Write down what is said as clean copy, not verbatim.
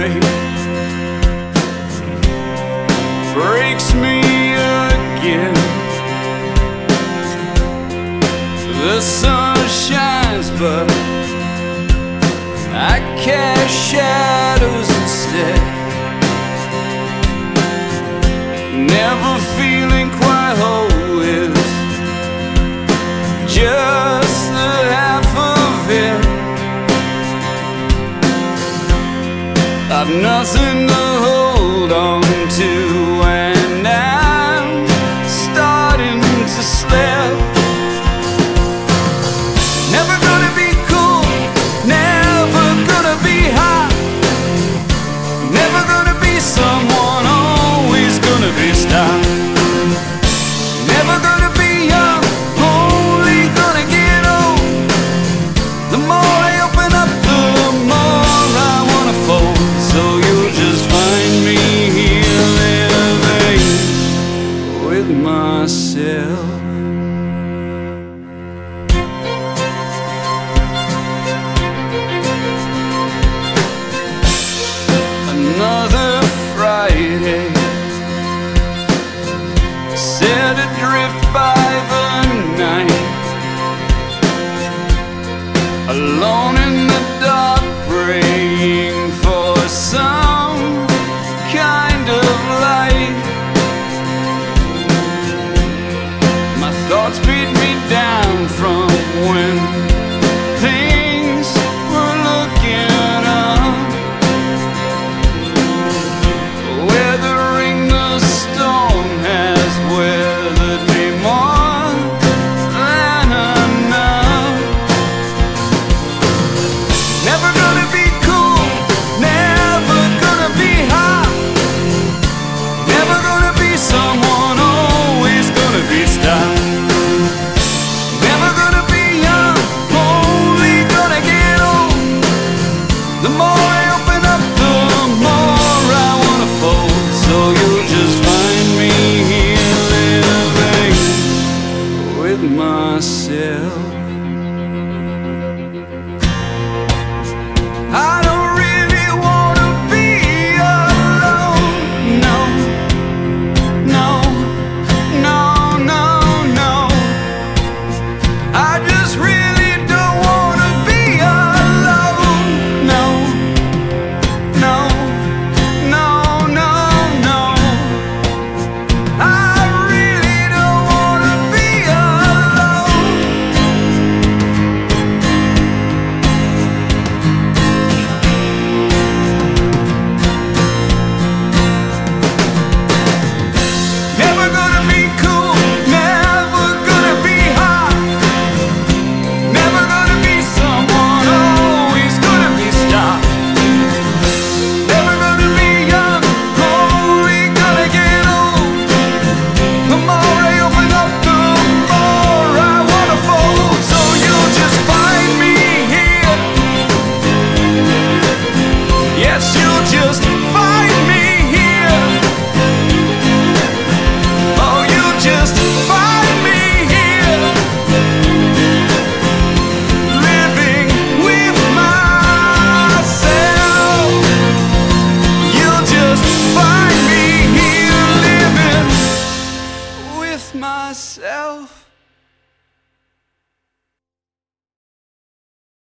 breaks me again. The sun shines, but I cast shadows instead. Never feeling quite whole is just the half of it. I've nothing to hold on to, and I'm starting to slip. Never gonna be cool, never gonna be hot, never gonna be someone, always gonna be stopped. Never gonna be young, only gonna get old. The more I open up, the more I wanna fold. So you'll just find me here living with myself. Another Friday, set adrift by the night, alone in the dark, praying for some kind of light. My thoughts beat me down from when things were looking up. Weathering the storm has weathered me more than enough. Never gonna be cool, never gonna be hot, never gonna be someone, always gonna be stopped. Never gonna be young, only gonna get old. The more I open up, the more I wanna fold. So you'll just find me here living with myself. I don't really wanna be alone. No, no, no, no, no. I just really don't wanna be alone. No, no, no, no, no. I really don't wanna be alone. Never gonna be cool, never gonna be hot, never gonna be someone, always gonna be stopped. Never gonna be young, only gonna get old. The more I open up, the more I wanna fold. So you'll just find me here. Yes, you'll just find me here. Oh, you'll just find me here, living with myself. You'll just find me here, living with myself.